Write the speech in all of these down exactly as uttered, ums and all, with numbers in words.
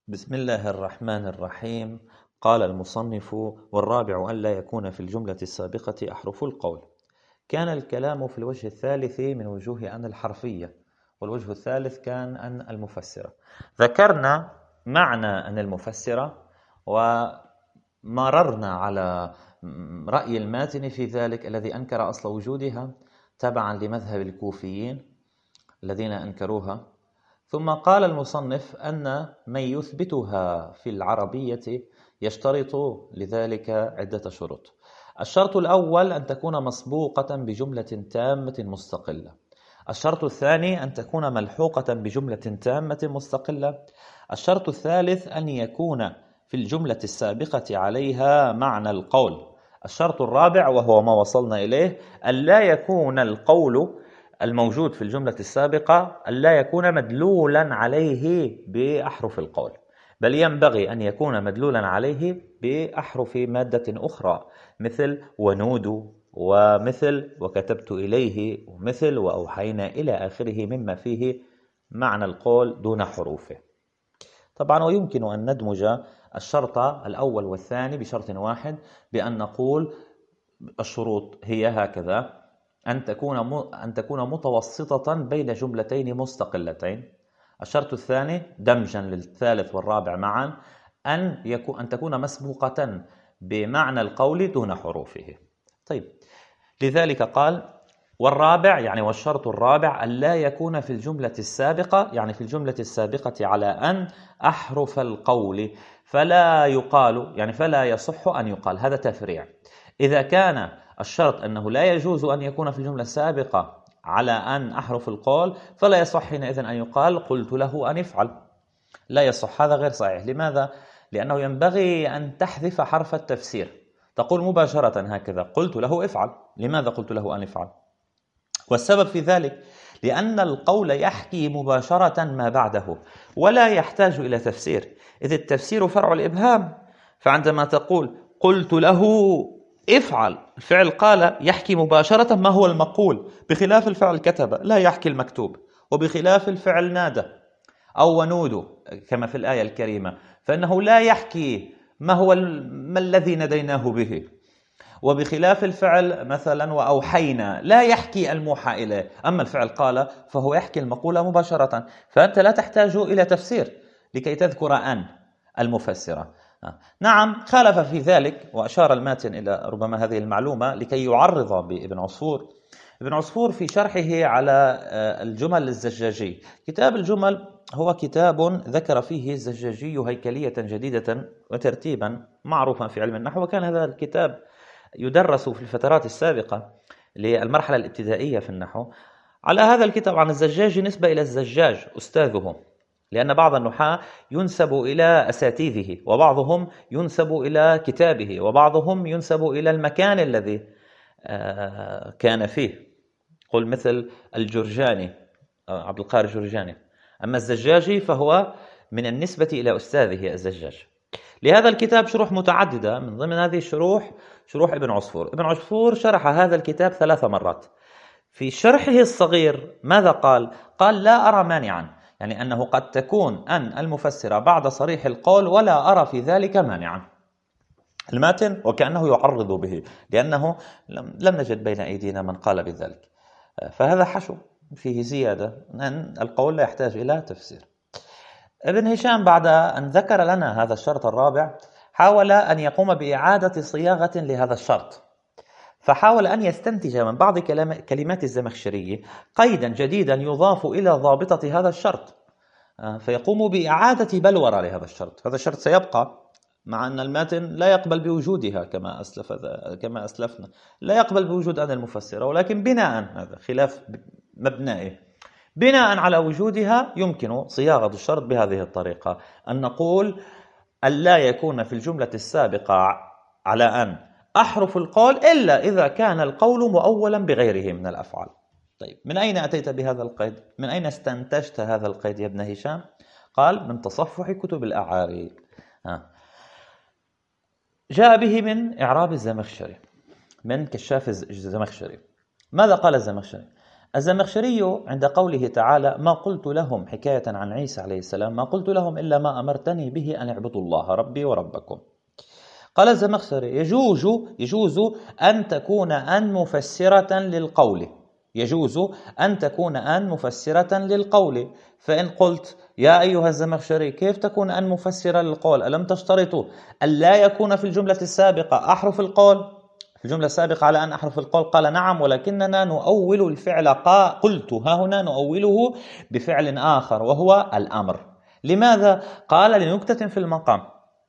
بسم الله الرحمن الرحيم. قال المصنف: والرابع أن لا يكون في الجملة السابقة أحرف القول. كان الكلام في الوجه الثالث من وجوه أن الحرفية، والوجه الثالث كان أن المفسرة. ذكرنا معنى أن المفسرة ومررنا على رأي الماتن في ذلك الذي أنكر أصل وجودها تبعا لمذهب الكوفيين الذين أنكروها. ثم قال المصنف أن من يثبتها في العربية يشترط لذلك عدة شروط. الشرط الأول أن تكون مسبوقة بجملة تامة مستقلة. الشرط الثاني أن تكون ملحوقة بجملة تامة مستقلة. الشرط الثالث أن يكون في الجملة السابقة عليها معنى القول. الشرط الرابع وهو ما وصلنا إليه أن لا يكون القول الموجود في الجملة السابقة ألا يكون مدلولا عليه بأحرف القول، بل ينبغي أن يكون مدلولا عليه بأحرف مادة أخرى مثل ونود ومثل وكتبت إليه ومثل وأوحينا إلى آخره مما فيه معنى القول دون حروفه. طبعا ويمكن أن ندمج الشرط الأول والثاني بشرط واحد بأن نقول الشروط هي هكذا: أن تكون أن تكون متوسطة بين جملتين مستقلتين. الشرط الثاني دمجا للثالث والرابع معا أن يكون أن تكون مسبوقة بمعنى القول دون حروفه. طيب، لذلك قال: والرابع يعني والشرط الرابع أن لا يكون في الجملة السابقة، يعني في الجملة السابقة على أن أحرف القول، فلا يقال يعني فلا يصح أن يقال. هذا تفريع. إذا كان الشرط أنه لا يجوز أن يكون في الجملة السابقة على أن أحرف القول، فلا يصح حينئذ أن يقال قلت له أن يفعل. لا يصح، هذا غير صحيح. لماذا؟ لأنه ينبغي أن تحذف حرف التفسير، تقول مباشرة هكذا: قلت له افعل. لماذا قلت له أن يفعل؟ والسبب في ذلك لأن القول يحكي مباشرة ما بعده ولا يحتاج إلى تفسير، إذ التفسير فرع الإبهام. فعندما تقول قلت له افعل، الفعل قال يحكي مباشرة ما هو المقول، بخلاف الفعل كتب لا يحكي المكتوب، وبخلاف الفعل نادى أو ونود كما في الآية الكريمة فإنه لا يحكي ما هو ما الذي نديناه به، وبخلاف الفعل مثلا وأوحينا لا يحكي الموحى إليه. أما الفعل قال فهو يحكي المقولة مباشرة، فأنت لا تحتاج إلى تفسير لكي تذكر أن المفسرة. نعم، خالف في ذلك وأشار الماتن إلى ربما هذه المعلومة لكي يعرض بابن عصفور. ابن عصفور في شرحه على الجمل الزجاجي، كتاب الجمل هو كتاب ذكر فيه الزجاجي هيكلية جديدة وترتيبا معروفا في علم النحو، وكان هذا الكتاب يدرس في الفترات السابقة للمرحلة الابتدائية في النحو. على هذا الكتاب عن الزجاج نسبة إلى الزجاج أستاذه، لأن بعض النحاة ينسب إلى أساتذه، وبعضهم ينسب إلى كتابه، وبعضهم ينسب إلى المكان الذي كان فيه، قل مثل الجرجاني عبد القاهر الجرجاني. أما الزجاجي فهو من النسبة إلى أستاذه الزجاج. لهذا الكتاب شروح متعددة، من ضمن هذه الشروح شروح ابن عصفور. ابن عصفور شرح هذا الكتاب ثلاث مرات. في شرحه الصغير ماذا قال؟ قال: لا أرى مانعا، يعني أنه قد تكون أن المفسر بعد صريح القول ولا أرى في ذلك مانعا. الماتن وكأنه يعرض به، لأنه لم نجد بين أيدينا من قال بذلك، فهذا حشو فيه زيادة أن القول لا يحتاج إلى تفسير. ابن هشام بعد أن ذكر لنا هذا الشرط الرابع حاول أن يقوم بإعادة صياغة لهذا الشرط، فحاول أن يستنتج من بعض كلمات الزمخشري قيدا جديدا يضاف إلى ضابطة هذا الشرط، فيقوم بإعادة بلورة لهذا الشرط. هذا الشرط سيبقى مع أن الماتن لا يقبل بوجودها كما أسلف كما أسلفنا، لا يقبل بوجود أن المفسرة، ولكن بناء هذا خلاف مبنائه بناء على وجودها يمكن صياغة الشرط بهذه الطريقة، أن نقول أن لا يكون في الجملة السابقة على أن أحرف القول إلا إذا كان القول مؤولا بغيره من الأفعال. طيب، من أين أتيت بهذا القيد؟ من أين استنتجت هذا القيد يا ابن هشام؟ قال: من تصفح كتب الأعاري. ها. جاء به من إعراب الزمخشري، من كشاف الزمخشري. ماذا قال الزمخشري؟ الزمخشري عند قوله تعالى ما قلت لهم حكاية عن عيسى عليه السلام ما قلت لهم إلا ما أمرتني به أن اعبدوا الله ربي وربكم. قال الزمخشري يجوز يجوز أن تكون أن مفسرة للقول يجوز أن تكون أن مفسرة للقول فإن قلت يا أيها الزمخشري كيف تكون أن مفسرة للقول؟ ألم تشترطوا أن لا يكون في الجملة السابقة أحرف القول؟ في الجملة السابقة على أن أحرف القول قال نعم ولكننا نؤول الفعل قلت ها هنا نؤوله بفعل آخر وهو الأمر. لماذا؟ قال لنكتة في المقام.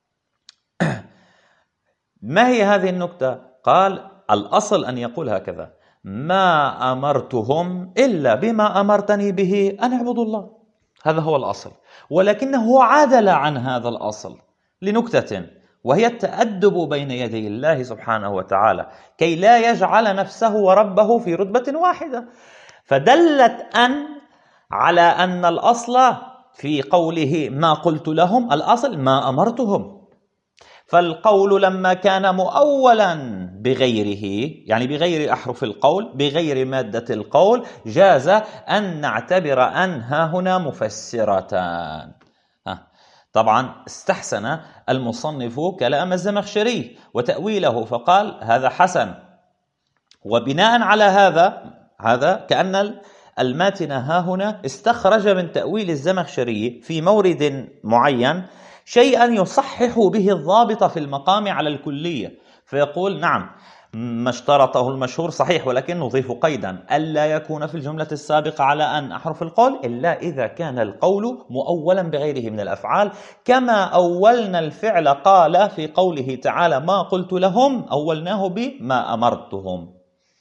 ما هي هذه النكتة؟ قال الأصل أن يقول هكذا ما أمرتهم إلا بما أمرتني به أن اعبدوا الله، هذا هو الأصل، ولكنه عدل عن هذا الأصل لنكتة وهي التأدب بين يدي الله سبحانه وتعالى كي لا يجعل نفسه وربه في رتبة واحدة، فدلت أن على أن الأصل في قوله ما قلت لهم الأصل ما أمرتهم، فالقول لما كان مؤولا بغيره يعني بغير أحرف القول بغير مادة القول جاز أن نعتبر أن ها هنا مفسرتان. طبعا استحسن المصنف كلام الزمخشري وتأويله فقال هذا حسن، وبناء على هذا هذا كأن الماتن ها هنا استخرج من تأويل الزمخشري في مورد معين شيئا يصحح به الضابط في المقام على الكلية، فيقول نعم ما اشترطه المشهور صحيح ولكن نضيف قيدا ألا يكون في الجملة السابقة على أن أحرف القول إلا إذا كان القول مؤولا بغيره من الأفعال، كما أولنا الفعل قال في قوله تعالى ما قلت لهم أولناه بما أمرتهم،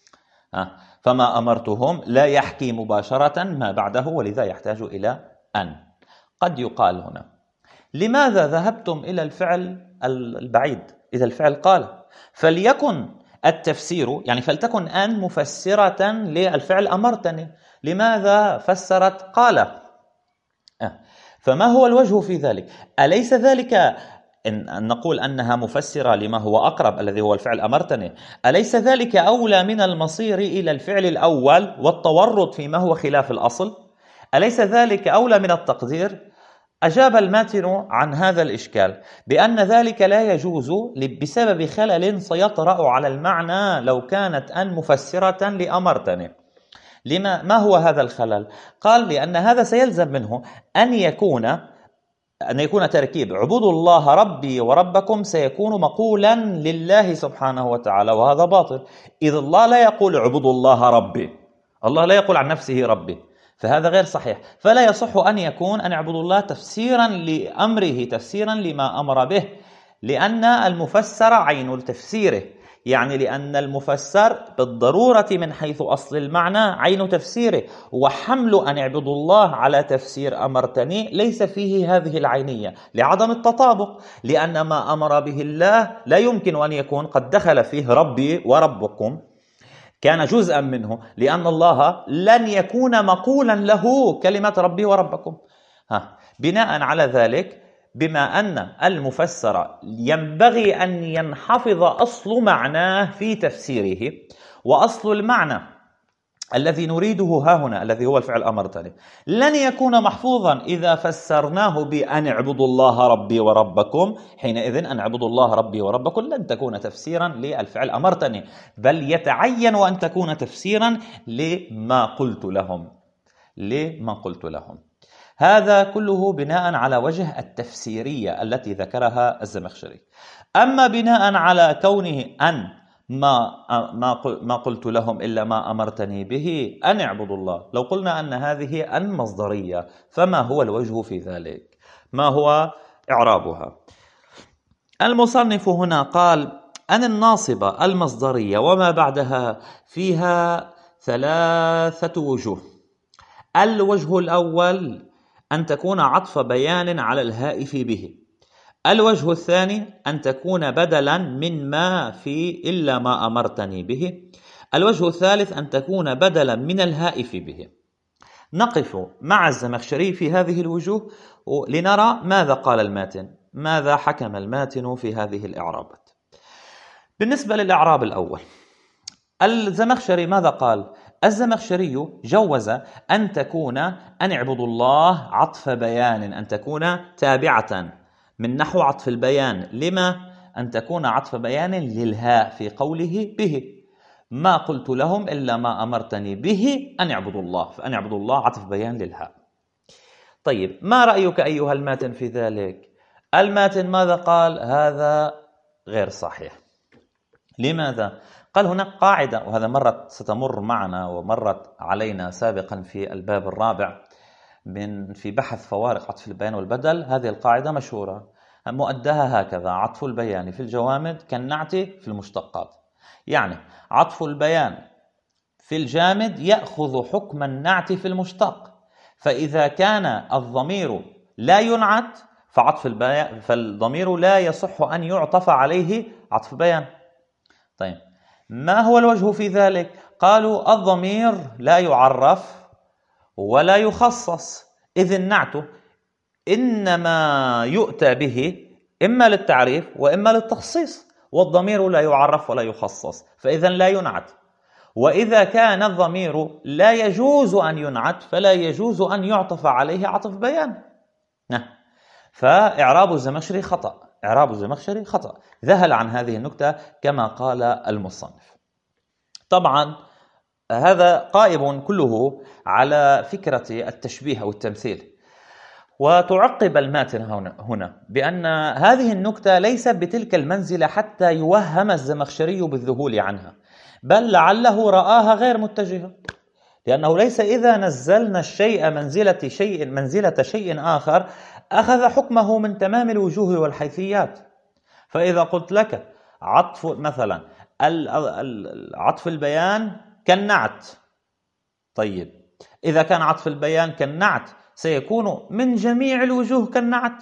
فما أمرتهم لا يحكي مباشرة ما بعده ولذا يحتاج إلى أن. قد يقال هنا لماذا ذهبتم إلى الفعل البعيد إذا الفعل قال؟ فليكن التفسير يعني فلتكن أن مفسرة للفعل أمرتني، لماذا فسرت قال؟ آه. فما هو الوجه في ذلك؟ أليس ذلك إن نقول أنها مفسرة لما هو أقرب الذي هو الفعل أمرتني، أليس ذلك أولى من المصير إلى الفعل الأول والتورط فيما هو خلاف الأصل؟ أليس ذلك أولى من التقدير؟ أجاب الماتن عن هذا الإشكال بأن ذلك لا يجوز بسبب خلل سيطرأ على المعنى لو كانت أن مفسرة لأمرتني. لما ما هو هذا الخلل؟ قال لأن هذا سيلزم منه أن يكون أن يكون تركيب عبودوا الله ربي وربكم سيكون مقولا لله سبحانه وتعالى، وهذا باطل، إذ الله لا يقول عبودوا الله ربي، الله لا يقول عن نفسه ربي، فهذا غير صحيح. فلا يصح أن يكون أن اعبدوا الله تفسيرا لأمره تفسيرا لما أمر به، لأن المفسر عين تفسيره، يعني لأن المفسر بالضرورة من حيث أصل المعنى عين تفسيره، وحمل أن اعبدوا الله على تفسير أمرتني ليس فيه هذه العينية لعدم التطابق، لأن ما أمر به الله لا يمكن أن يكون قد دخل فيه ربي وربكم كان جزءا منه، لأن الله لن يكون مقولا له كلمة ربي وربكم. ها. بناء على ذلك بما أن المفسر ينبغي أن ينحفظ أصل معناه في تفسيره، وأصل المعنى الذي نريده ها هنا الذي هو الفعل أمرتني لن يكون محفوظا إذا فسرناه بأن اعبدوا الله ربي وربكم، حينئذ أن اعبدوا الله ربي وربكم لن تكون تفسيرا للفعل أمرتني، بل يتعين أن تكون تفسيرا لما قلت لهم لما قلت لهم. هذا كله بناء على وجه التفسيرية التي ذكرها الزمخشري. أما بناء على كونه أن ما ما ما قلت لهم إلا ما أمرتني به أن اعبدوا الله، لو قلنا أن هذه أن مصدرية فما هو الوجه في ذلك؟ ما هو إعرابها؟ المصنف هنا قال أن الناصبة المصدرية وما بعدها فيها ثلاثة وجوه. الوجه الأول أن تكون عطف بيان على الهائف به. الوجه الثاني أن تكون بدلا من ما في إلا ما أمرتني به. الوجه الثالث أن تكون بدلا من الهائف به. نقف مع الزمخشري في هذه الوجوه لنرى ماذا قال الماتن، ماذا حكم الماتن في هذه الإعرابات. بالنسبة للإعراب الأول الزمخشري ماذا قال؟ الزمخشري جوز أن تكون أن اعبدوا الله عطف بيان، أن تكون تابعة من نحو عطف البيان. لما أن تكون عطف بيان للهاء في قوله به، ما قلت لهم إلا ما أمرتني به أن اعبدوا الله، فأن اعبدوا الله عطف بيان للهاء. طيب، ما رأيك أيها الماتن في ذلك؟ الماتن ماذا قال؟ هذا غير صحيح. لماذا؟ قال هناك قاعدة، وهذا مرت ستمر معنا ومرت علينا سابقا في الباب الرابع من في بحث فوارق عطف البيان والبدل. هذه القاعدة مشهورة، مؤدها هكذا: عطف البيان في الجوامد كالنعت في المشتقات. يعني عطف البيان في الجامد يأخذ حكم النعت في المشتق، فإذا كان الضمير لا ينعت فعطف البيان فالضمير لا يصح أن يعطف عليه عطف بيان. طيب، ما هو الوجه في ذلك؟ قالوا الضمير لا يعرف ولا يخصص، إذ النعت إنما يؤتى به إما للتعريف وإما للتخصيص، والضمير لا يعرف ولا يخصص، فإذا لا ينعت. وإذا كان الضمير لا يجوز أن ينعت فلا يجوز أن يعطف عليه عطف بيان. فإعراب الزمخشري خطأ، إعراب الزمخشري خطأ، ذهل عن هذه النكتة كما قال المصنف. طبعا هذا قائم كله على فكرة التشبيه أو التمثيل. وتعقب الماتن هنا بأن هذه النكتة ليست بتلك المنزلة حتى يوهم الزمخشري بالذهول عنها، بل لعله رآها غير متجهة، لأنه ليس إذا نزلنا الشيء منزلة شيء منزلة شيء آخر أخذ حكمه من تمام الوجوه والحيثيات. فإذا قلت لك عطف مثلا عطف البيان كالنعت، طيب إذا كان عطف البيان كالنعت سيكون من جميع الوجوه كالنعت.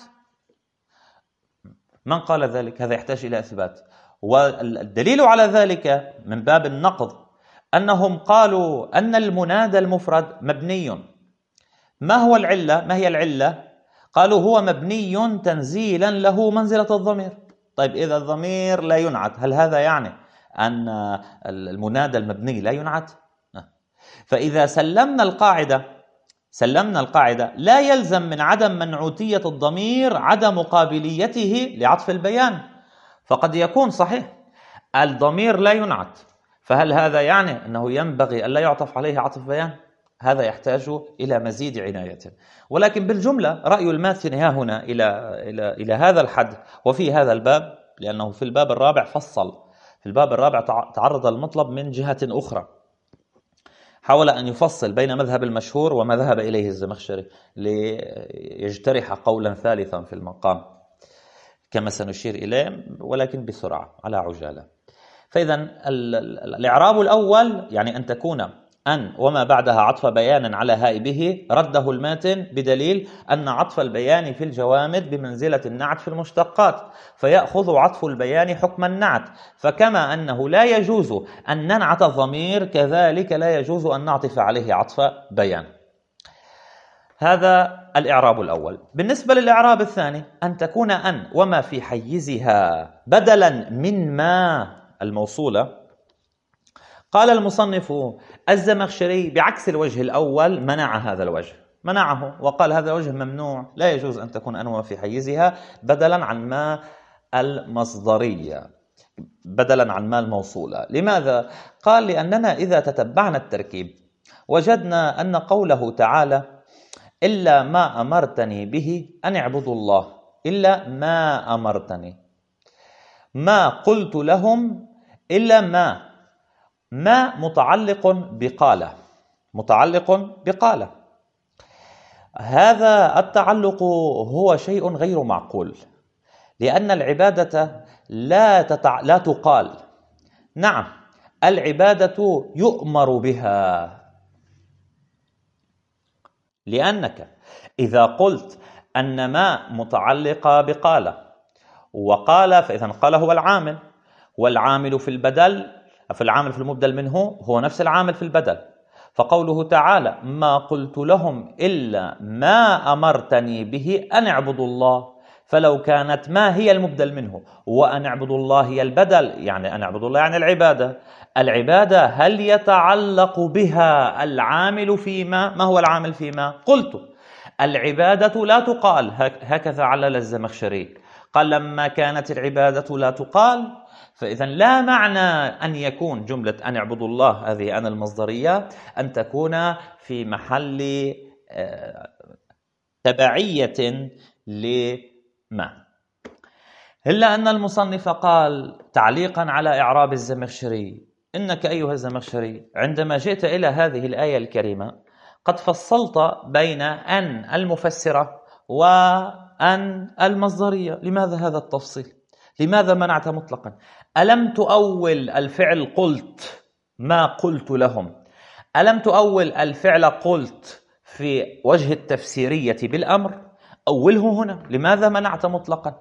من قال ذلك؟ هذا يحتاج إلى إثبات. والدليل على ذلك من باب النقض أنهم قالوا أن المنادى المفرد مبني. ما هو العلة؟ ما هي العلة؟ قالوا هو مبني تنزيلا له منزلة الضمير. طيب إذا الضمير لا ينعت، هل هذا يعني أن المنادى المبني لا ينعت؟ فإذا سلمنا القاعدة سلمنا القاعدة لا يلزم من عدم منعوتية الضمير عدم قابليته لعطف البيان. فقد يكون صحيح الضمير لا ينعت، فهل هذا يعني أنه ينبغي ألا يعطف عليه عطف بيان؟ هذا يحتاج إلى مزيد عناية. ولكن بالجملة رأي الماتن ها هنا إلى, إلى, إلى هذا الحد وفي هذا الباب، لأنه في الباب الرابع فصل، في الباب الرابع تعرض المطلب من جهة أخرى، حاول أن يفصل بين مذهب المشهور وما ذهب إليه الزمخشري ليجترح قولا ثالثا في المقام كما سنشير إليه، ولكن بسرعة على عجالة. فإذا الإعراب الأول يعني أن تكون أن وما بعدها عطف بيان على هاء به، رده الماتن بدليل أن عطف البيان في الجوامد بمنزلة النعت في المشتقات، فيأخذ عطف البيان حكم النعت. فكما أنه لا يجوز أن ننعت الضمير كذلك لا يجوز أن نعطف عليه عطف بيان. هذا الإعراب الأول. بالنسبة للإعراب الثاني أن تكون أن وما في حيزها بدلا من ما الموصولة. قال المصنف الزمخشري بعكس الوجه الأول منع هذا الوجه، منعه وقال هذا الوجه ممنوع، لا يجوز أن تكون أن وما في حيزها بدلا عن ما المصدرية، بدلا عن ما الموصولة. لماذا؟ قال لأننا إذا تتبعنا التركيب وجدنا أن قوله تعالى إلا ما أمرتني به أن اعبدوا الله، إلا ما أمرتني، ما قلت لهم، إلا ما ما متعلق بقالة، متعلق بقالة. هذا التعلق هو شيء غير معقول، لأن العبادة لا تتع... لا تقال. نعم العبادة يؤمر بها، لأنك إذا قلت أن ما متعلقة بقالة وقال، فإذا قال هو العامل، والعامل في البدل في العامل في المبدل منه هو نفس العامل في البدل. فقوله تعالى ما قلت لهم إلا ما أمرتني به أن اعبدوا الله، فلو كانت ما هي المبدل منه وأن اعبدوا الله هي البدل، يعني أن اعبدوا الله يعني العبادة، العبادة هل يتعلق بها العامل فيما؟ ما هو العامل فيما؟ قلت العبادة لا تقال، هكذا علل الزمخشري، قال لما كانت العبادة لا تقال فإذا لا معنى أن يكون جملة أن اعبدوا الله هذه أنا المصدرية أن تكون في محل تبعية لما، إلا أن المصنف قال تعليقا على إعراب الزمخشري: إنك أيها الزمخشري عندما جئت إلى هذه الآية الكريمة قد فصلت بين أن المفسرة وأن المصدرية. لماذا هذا التفصيل؟ لماذا منعت مطلقا؟ ألم تؤول الفعل قلت ما قلت لهم؟ ألم تؤول الفعل قلت في وجه التفسيرية بالأمر؟ أوله هنا. لماذا منعت مطلقا؟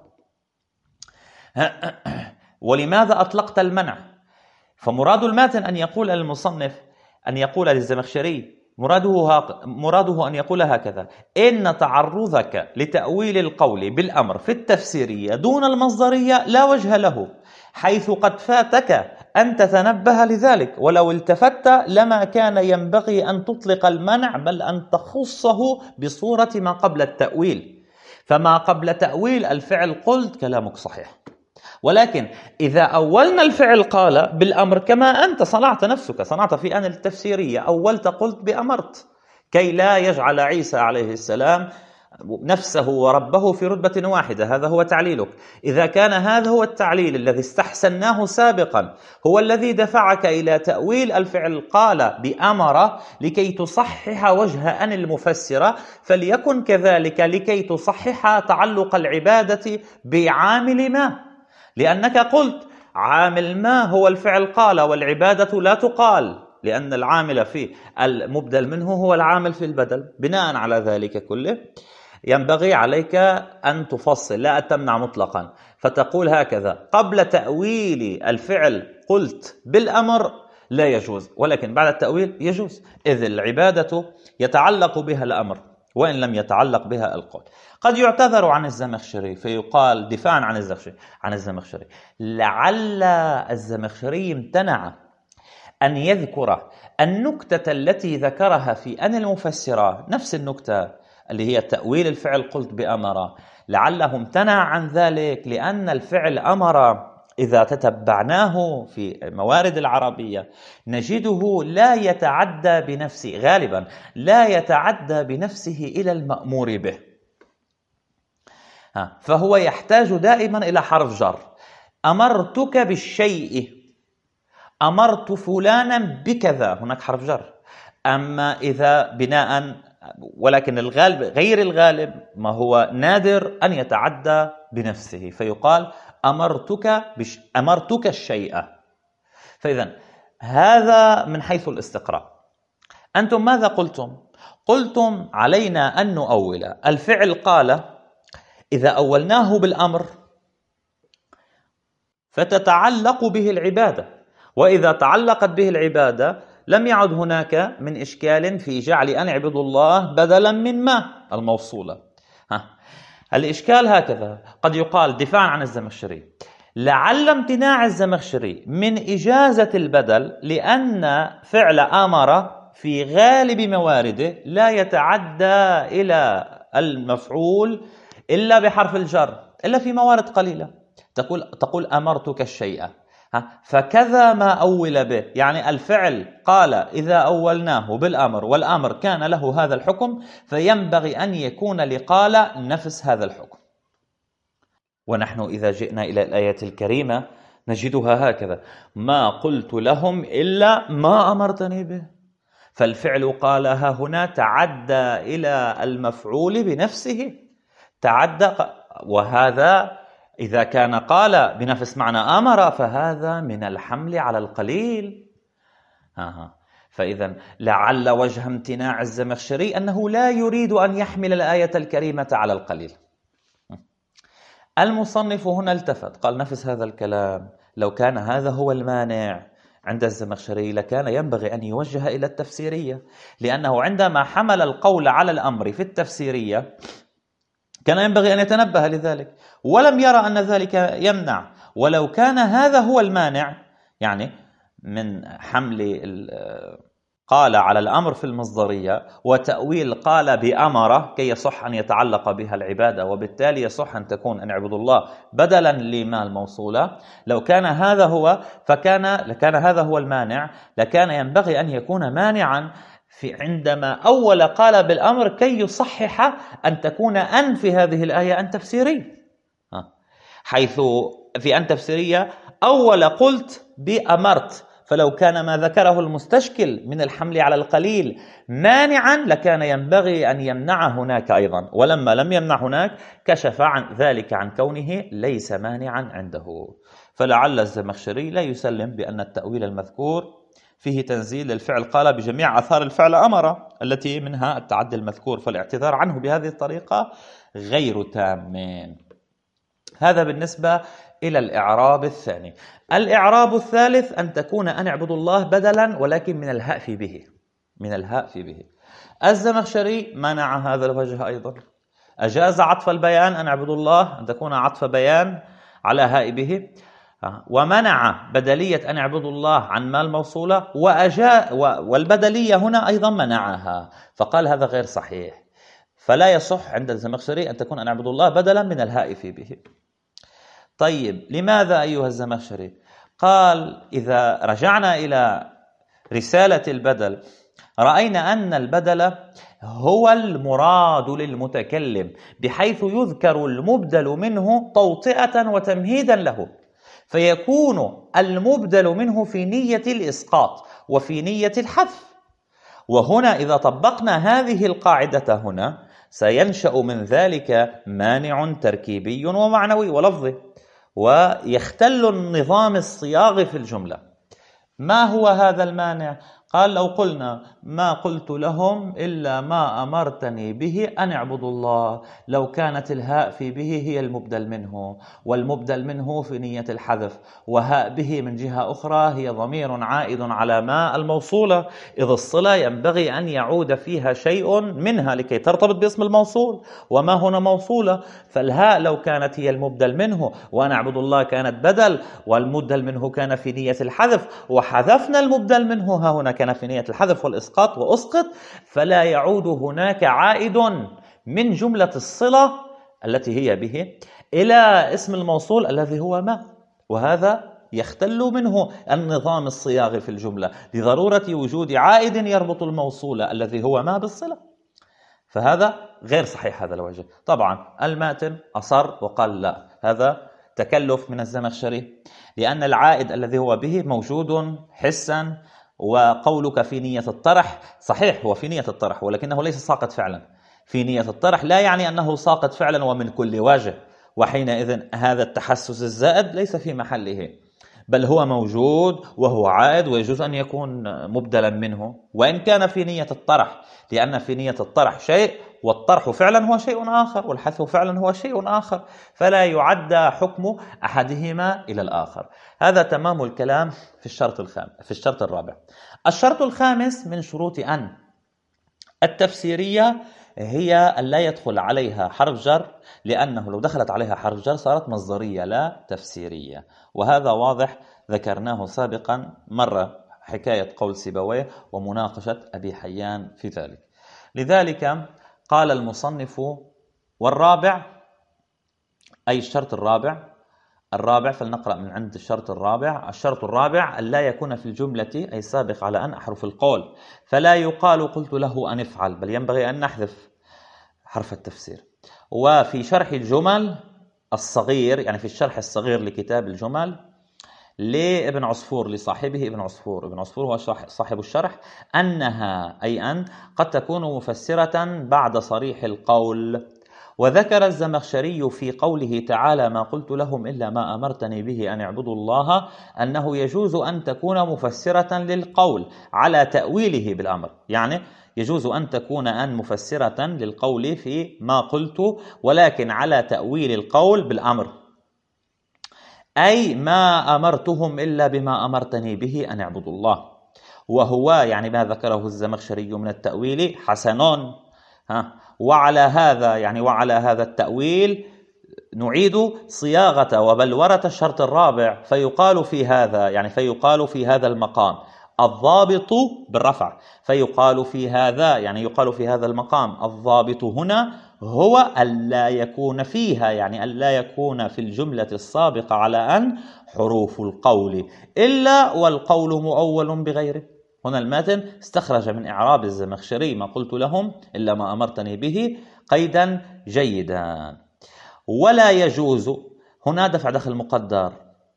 ولماذا أطلقت المنع؟ فمراد الماتن أن يقول المصنف، أن يقول للزمخشري مراده, مراده أن يقول هكذا: إن تعرضك لتأويل القول بالأمر في التفسيرية دون المصدرية لا وجه له، حيث قد فاتك أن تتنبه لذلك، ولو التفت لما كان ينبغي أن تطلق المنع بل أن تخصه بصورة ما قبل التأويل. فما قبل تأويل الفعل قلت كلامك صحيح، ولكن إذا أولنا الفعل قال بالأمر كما أنت صنعت نفسك، صنعت في أن التفسيرية، أولت قلت بأمرت كي لا يجعل عيسى عليه السلام نفسه وربه في رتبة واحدة، هذا هو تعليلك. إذا كان هذا هو التعليل الذي استحسناه سابقا هو الذي دفعك إلى تأويل الفعل قال بأمر لكي تصحح وجه أن المفسرة، فليكن كذلك لكي تصحح تعلق العبادة بعامل ما، لأنك قلت عامل ما هو الفعل قال والعبادة لا تقال، لأن العامل في المبدل منه هو العامل في البدل. بناء على ذلك كله ينبغي عليك أن تفصل، لا تمنع مطلقا، فتقول هكذا: قبل تأويل الفعل قلت بالأمر لا يجوز، ولكن بعد التأويل يجوز، إذ العبادة يتعلق بها الأمر وإن لم يتعلق بها القول. قد يعتذر عن الزمخشري فيقال دفاعا عن الزمخشري عن الزمخشري لعل الزمخشري امتنع أن يذكر النكتة التي ذكرها في أن المفسرة، نفس النكتة اللي هي تأويل الفعل قلت بأمر، لعله امتنع عن ذلك لأن الفعل أمر إذا تتبعناه في موارد العربية نجده لا يتعدى بنفسه، غالبا لا يتعدى بنفسه إلى المأمور به، فهو يحتاج دائما إلى حرف جر. أمرتك بالشيء، أمرت فلانا بكذا، هناك حرف جر. أما إذا بناء، ولكن الغالب غير الغالب ما هو نادر أن يتعدى بنفسه، فيقال أمرتك بش... أمرتك الشيء. فإذا هذا من حيث الاستقراء. أنتم ماذا قلتم؟ قلتم علينا أن نؤول الفعل قال إذا أولناه بالأمر فتتعلق به العبادة، وإذا تعلقت به العبادة لم يعد هناك من إشكال في جعل أن اعبدوا الله بدلا من ما الموصولة. ها. الإشكال هكذا قد يقال دفاعا عن الزمخشري: لعل امتناع الزمخشري من إجازة البدل لأن فعل أمر في غالب موارده لا يتعدى إلى المفعول إلا بحرف الجر، إلا في موارد قليلة. تقول تقول أمرتك الشيء، فكذا ما أول به، يعني الفعل قال إذا أولناه بالأمر والأمر كان له هذا الحكم فينبغي أن يكون لقال نفس هذا الحكم. ونحن إذا جئنا إلى الآية الكريمة نجدها هكذا: ما قلت لهم إلا ما أمرتني به، فالفعل قال ها هنا تعدى إلى المفعول بنفسه، تعدى، وهذا إذا كان قال بنفس معنى أمر فهذا من الحمل على القليل. آه. فإذا لعل وجه امتناع الزمخشري أنه لا يريد أن يحمل الآية الكريمة على القليل. المصنف هنا التفت قال نفس هذا الكلام لو كان هذا هو المانع عند الزمخشري لكان ينبغي أن يوجه إلى التفسيرية، لأنه عندما حمل القول على الأمر في التفسيرية كان ينبغي أن يتنبه لذلك، ولم يرى أن ذلك يمنع. ولو كان هذا هو المانع، يعني من حمل قال على الأمر في المصدرية وتأويل قال بأمر كي يصح أن يتعلق بها العبادة، وبالتالي يصح أن تكون أن اعبدوا الله بدلا لما الموصولة، لو كان هذا هو فكان لكان هذا هو المانع، لكان ينبغي أن يكون مانعا في عندما أول قال بالأمر كي يصحح أن تكون أن في هذه الآية أن تفسيرية، حيث في أن تفسيرية أول قلت بأمرت، فلو كان ما ذكره المستشكل من الحمل على القليل مانعا لكان ينبغي أن يمنع هناك أيضا، ولما لم يمنع هناك كشف عن ذلك عن كونه ليس مانعا عنده. فلعل الزمخشري لا يسلم بأن التأويل المذكور فيه تنزيل للفعل قال بجميع آثار الفعل أمر التي منها التعدي المذكور، فالاعتذار عنه بهذه الطريقة غير تام. هذا بالنسبة إلى الإعراب الثاني. الإعراب الثالث أن تكون أن اعبدوا الله بدلا ولكن من الهاء في به، من الهاء في به. الزمخشري منع هذا الوجه أيضا، أجاز عطف البيان أن اعبدوا الله أن تكون عطف بيان على هاء به، ومنع بدلية أن اعبدوا الله عن ما الموصولة، وأجاء والبدلية هنا أيضا منعها، فقال هذا غير صحيح، فلا يصح عند الزمخشري أن تكون أن اعبدوا الله بدلا من الهاء في به. طيب لماذا أيها الزمخشري؟ قال إذا رجعنا إلى رسالة البدل رأينا أن البدل هو المراد للمتكلم، بحيث يذكر المبدل منه توطئة وتمهيدا له، فيكون المبدل منه في نية الإسقاط وفي نية الحذف. وهنا إذا طبقنا هذه القاعدة هنا سينشأ من ذلك مانع تركيبي ومعنوي ولفظي، ويختل النظام الصياغي في الجملة. ما هو هذا المانع؟ قال لو قلنا ما قلت لهم إلا ما أمرتني به أن اعبدوا الله، لو كانت الهاء في به هي المبدل منه، والمبدل منه في نية الحذف، وهاء به من جهة أخرى هي ضمير عائد على ما الموصولة، إذ الصلة ينبغي أن يعود فيها شيء منها لكي ترتبط باسم الموصول، وما هنا موصولة، فالهاء لو كانت هي المبدل منه وأن اعبدوا الله كانت بدل، والمبدل منه كان في نية الحذف، وحذفنا المبدل منه ها هنا كان في نية الحذف والإسقاط وأسقط، فلا يعود هناك عائد من جملة الصلة التي هي به إلى اسم الموصول الذي هو ما، وهذا يختل منه النظام الصياغي في الجملة لضرورة وجود عائد يربط الموصول الذي هو ما بالصلة، فهذا غير صحيح هذا الوجه. طبعا الماتن أصر وقال لا، هذا تكلف من الزمخشري، لأن العائد الذي هو به موجود حسا، وقولك في نية الطرح صحيح، هو في نية الطرح ولكنه ليس ساقط فعلا. في نية الطرح لا يعني أنه ساقط فعلا ومن كل وجه، وحينئذ هذا التحسس الزائد ليس في محله، بل هو موجود وهو عائد ويجوز أن يكون مبدلا منه وإن كان في نية الطرح، لأن في نية الطرح شيء والطرح فعلا هو شيء آخر والحذف فعلا هو شيء آخر، فلا يعد حكم أحدهما إلى الآخر. هذا تمام الكلام في الشرط الخامس. في الشرط الرابع، الشرط الخامس من شروط أن التفسيرية هي أن لا يدخل عليها حرف جر، لأنه لو دخلت عليها حرف جر صارت مصدرية لا تفسيرية، وهذا واضح ذكرناه سابقا مرة، حكاية قول سيبويه ومناقشة أبي حيان في ذلك. لذلك قال المصنف والرابع، أي الشرط الرابع الرابع فلنقرأ من عند الشرط الرابع. الشرط الرابع أن لا يكون في الجملة أي سابق على أن أحرف القول، فلا يقال قلت له أن افعل، بل ينبغي أن نحذف حرف التفسير. وفي شرح الجمل الصغير، يعني في الشرح الصغير لكتاب الجمل لابن عصفور لصاحبه ابن عصفور، ابن عصفور هو صاحب الشرح، أنها أي أن قد تكون مفسرة بعد صريح القول. وذكر الزمخشري في قوله تعالى ما قلت لهم إلا ما أمرتني به أن اعبدوا الله أنه يجوز أن تكون مفسرة للقول على تأويله بالأمر، يعني يجوز أن تكون أن مفسرة للقول في ما قلت ولكن على تأويل القول بالأمر، أي ما أمرتهم إلا بما أمرتني به أن اعبدوا الله، وهو يعني ما ذكره الزمخشري من التأويل حسن ها، وعلى هذا يعني وعلى هذا التأويل نعيد صياغة وبلورة الشرط الرابع، فيقال في هذا يعني فيقال في هذا المقام الضابط بالرفع، فيقال في هذا يعني يقال في هذا المقام الضابط هنا هو ألا يكون فيها يعني ألا يكون في الجملة السابقة على أن حروف القول إلا والقول مؤول بغيره. هنا الماتن استخرج من إعراب الزمخشري ما قلت لهم إلا ما أمرتني به قيدا جيدا. ولا يجوز هنا دفع دخل مقدر،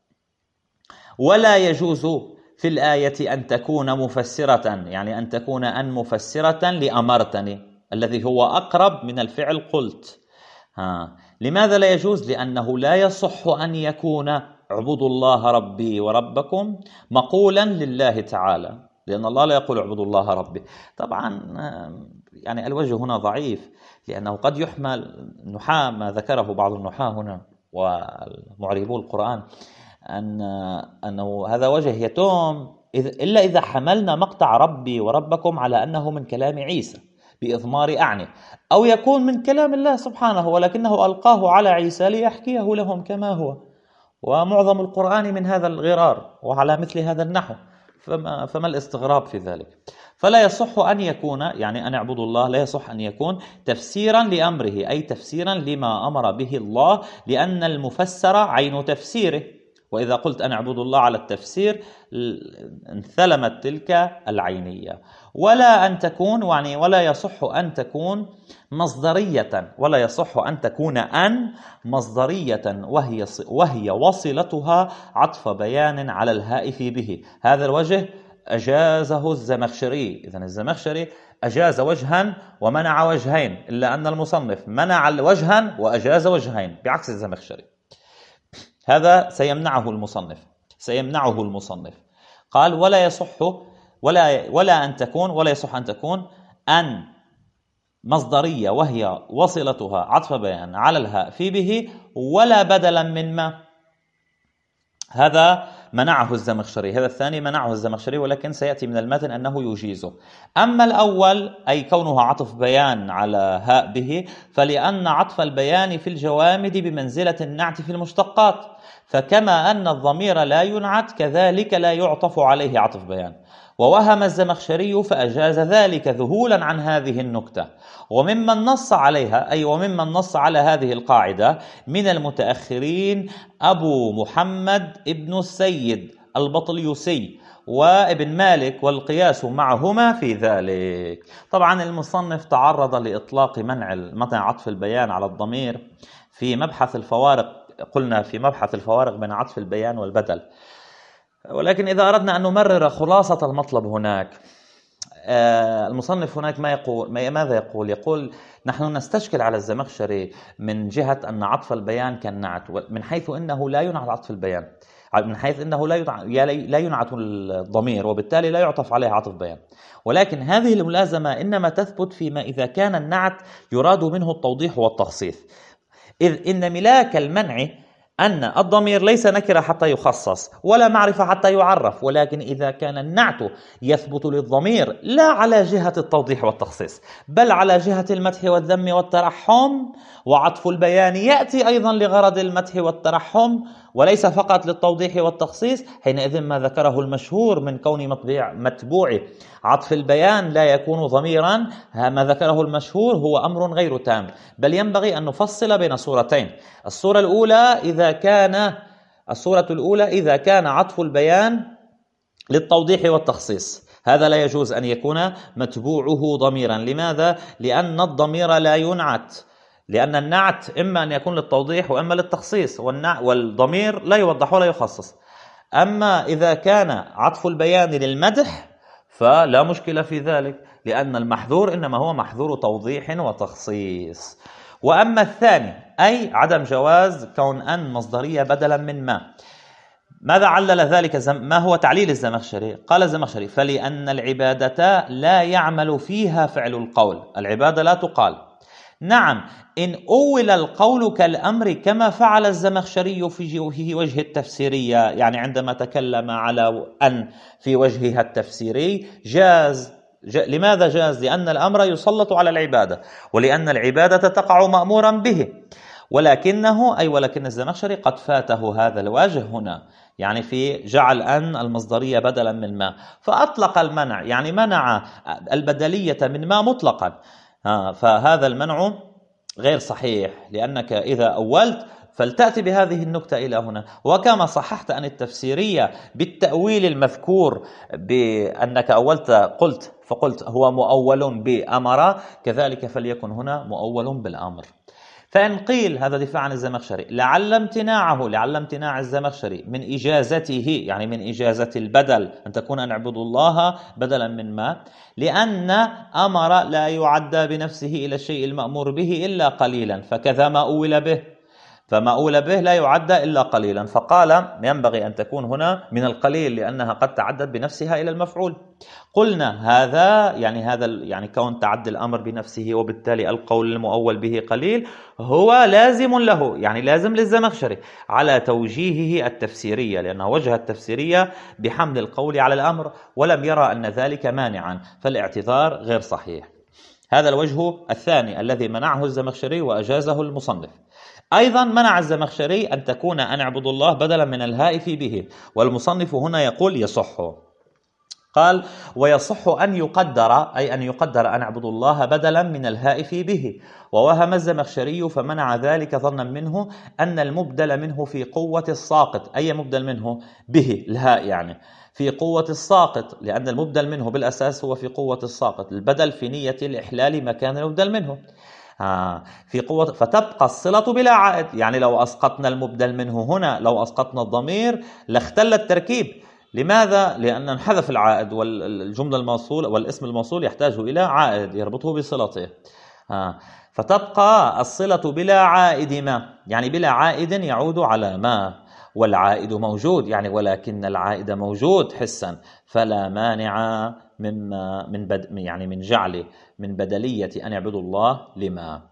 ولا يجوز في الآية أن تكون مفسرة يعني أن تكون أن مفسرة لأمرتني الذي هو أقرب من الفعل قلت. ها. لماذا لا يجوز؟ لأنه لا يصح أن يكون اعبدوا الله ربي وربكم مقولا لله تعالى، لأن الله لا يقول اعبدوا الله ربي. طبعا يعني الوجه هنا ضعيف، لأنه قد يحمل نحاة ما ذكره بعض النحاة هنا ومعربو القرآن أن أنه هذا وجه يتم إلا إذا حملنا مقطع ربي وربكم على أنه من كلام عيسى بإضمار أعني، أو يكون من كلام الله سبحانه ولكنه ألقاه على عيسى ليحكيه لهم كما هو، ومعظم القرآن من هذا الغرار وعلى مثل هذا النحو، فما, فما الاستغراب في ذلك؟ فلا يصح أن يكون يعني أن اعبدوا الله لا يصح أن يكون تفسيرا لأمره أي تفسيرا لما أمر به الله، لأن المفسر عين تفسيره، وإذا قلت أن اعبدوا الله على التفسير انثلمت تلك العينية. ولا أن تكون يعني ولا يصح أن تكون مصدرية، ولا يصح أن تكون أن مصدرية وهي وهي وصلتها عطف بيان على الهاء في به. هذا الوجه أجازه الزمخشري. إذن الزمخشري أجاز وجها ومنع وجهين، إلا أن المصنف منع وجها وأجاز وجهين بعكس الزمخشري. هذا سيمنعه المصنف سيمنعه المصنف قال ولا يصح ولا ولا أن تكون ولا يصح أن تكون أن مصدرية وهي وصلتها عطف بيان على الهاء في به ولا بدلا من ما. هذا منعه الزمخشري، هذا الثاني منعه الزمخشري، ولكن سيأتي من المتن أنه يجيزه. أما الأول أي كونها عطف بيان على هاء به، فلأن عطف البيان في الجوامد بمنزلة النعت في المشتقات، فكما أن الضمير لا ينعت كذلك لا يعطف عليه عطف بيان. ووهم الزمخشري فأجاز ذلك ذهولا عن هذه النكتة. وممن نص عليها أي وممن نص على هذه القاعدة من المتأخرين أبو محمد ابن السيد البطليوسي وابن مالك، والقياس معهما في ذلك. طبعا المصنف تعرض لإطلاق منع منع عطف البيان على الضمير في مبحث الفوارق، قلنا في مبحث الفوارق بين عطف البيان والبدل، ولكن إذا أردنا أن نمرر خلاصة المطلب هناك، المصنف هناك ما يقول ماذا يقول؟ يقول نحن نستشكل على الزمخشري من جهة أن عطف البيان كالنعت، من حيث إنه لا ينعت عطف البيان، من حيث إنه لا لا ينعت الضمير وبالتالي لا يعطف عليه عطف بيان. ولكن هذه الملازمة إنما تثبت فيما إذا كان النعت يراد منه التوضيح والتخصيص، إذ إن ملاك المنع أن الضمير ليس نكرة حتى يخصص ولا معرفة حتى يعرف، ولكن إذا كان النعت يثبت للضمير لا على جهة التوضيح والتخصيص بل على جهة المدح والذم والترحم، وعطف البيان يأتي أيضا لغرض المدح والترحم وليس فقط للتوضيح والتخصيص، حينئذ ما ذكره المشهور من كون متبوع عطف البيان لا يكون ضميرا، ما ذكره المشهور هو أمر غير تام، بل ينبغي أن نفصل بين صورتين. الصورة الأولى إذا كان الصورة الأولى إذا كان عطف البيان للتوضيح والتخصيص، هذا لا يجوز أن يكون متبوعه ضميرا. لماذا؟ لأن الضمير لا ينعت، لأن النعت إما أن يكون للتوضيح وإما للتخصيص، والضمير لا يوضح ولا يخصص. أما إذا كان عطف البيان للمدح فلا مشكلة في ذلك، لأن المحذور إنما هو محذور توضيح وتخصيص. وأما الثاني أي عدم جواز كون أن مصدرية بدلا من ما، ماذا علل ذلك؟ ما هو تعليل الزمخشري؟ قال الزمخشري فلأن العبادة لا يعمل فيها فعل القول، العبادة لا تقال. نعم إن أول القول كالأمر كما فعل الزمخشري في وجه التفسيرية، يعني عندما تكلم على أن في وجهها التفسيري جاز لماذا جاز؟ لأن الأمر يسلط على العبادة، ولأن العبادة تقع مأمورا به، ولكنه أي ولكن الزمخشري قد فاته هذا الوجه هنا، يعني في جعل أن المصدرية بدلا من ما، فأطلق المنع، يعني منع البدلية من ما مطلقا. فهذا المنع غير صحيح، لأنك إذا أولت فلتأتي بهذه النكتة إلى هنا. وكما صححت أن التفسيرية بالتأويل المذكور بأنك أولت قلت فقلت هو مؤول بأمر، كذلك فليكن هنا مؤول بالأمر. فإن قيل هذا دفاع عن الزمخشري لعل امتناعه لعل امتناع الزمخشري من إجازته، يعني من إجازة البدل أن تكون أن اعبدوا الله بدلا من ما، لأن أمر لا يعدى بنفسه إلى الشيء المأمور به إلا قليلا، فكذا ما أول به، فما أول به لا يعدى إلا قليلا، فقال ينبغي أن تكون هنا من القليل لأنها قد تعدت بنفسها إلى المفعول. قلنا هذا يعني هذا يعني كون تعدي الأمر بنفسه وبالتالي القول المؤول به قليل هو لازم له، يعني لازم للزمخشري على توجيهه التفسيرية، لأنه وجه التفسيرية بحمل القول على الأمر ولم يرى أن ذلك مانعا، فالاعتذار غير صحيح. هذا الوجه الثاني الذي منعه الزمخشري وأجازه المصنف. أيضا منع الزمخشري أن تكون أن اعبدوا الله بدلا من الهاء في به، والمصنف هنا يقول يصح، قال ويصح أن يقدر، أي أن يقدر أن اعبدوا الله بدلا من الهاء في به، ووهم الزمخشري فمنع ذلك ظنا منه أن المبدل منه في قوة الساقط، أي مبدل منه به الهاء يعني في قوة الساقط، لأن المبدل منه بالأساس هو في قوة الساقط، البدل في نية الإحلال مكان المبدل منه آه في قوة، فتبقى الصلة بلا عائد، يعني لو أسقطنا المبدل منه هنا، لو أسقطنا الضمير لاختل التركيب. لماذا؟ لأن انحذف العائد، والجملة الموصول والاسم الموصول يحتاج إلى عائد يربطه بصلته، آه فتبقى الصلة بلا عائد ما، يعني بلا عائد يعود على ما، والعائد موجود يعني ولكن العائد موجود حسا، فلا مانع مما من بد يعني من جعل من بدلية أن يعبدوا الله لما.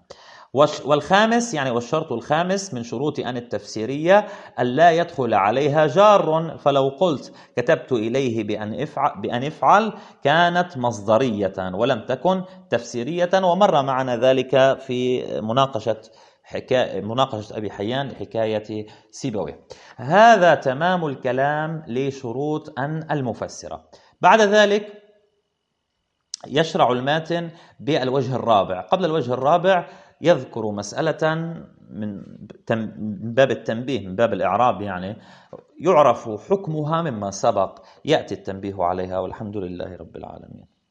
والخامس يعني والشرط الخامس من شروط أن التفسيرية ألا يدخل عليها جار، فلو قلت كتبت إليه بأن افعل, بأن افعل كانت مصدرية ولم تكن تفسيرية، ومر معنا ذلك في مناقشة حكاية مناقشة أبي حيان لحكاية سيبويه. هذا تمام الكلام لشروط أن المفسرة. بعد ذلك يشرع الماتن بالوجه الرابع. قبل الوجه الرابع يذكر مسألة من باب التنبيه، من باب الإعراب، يعني يعرف حكمها مما سبق، يأتي التنبيه عليها، والحمد لله رب العالمين.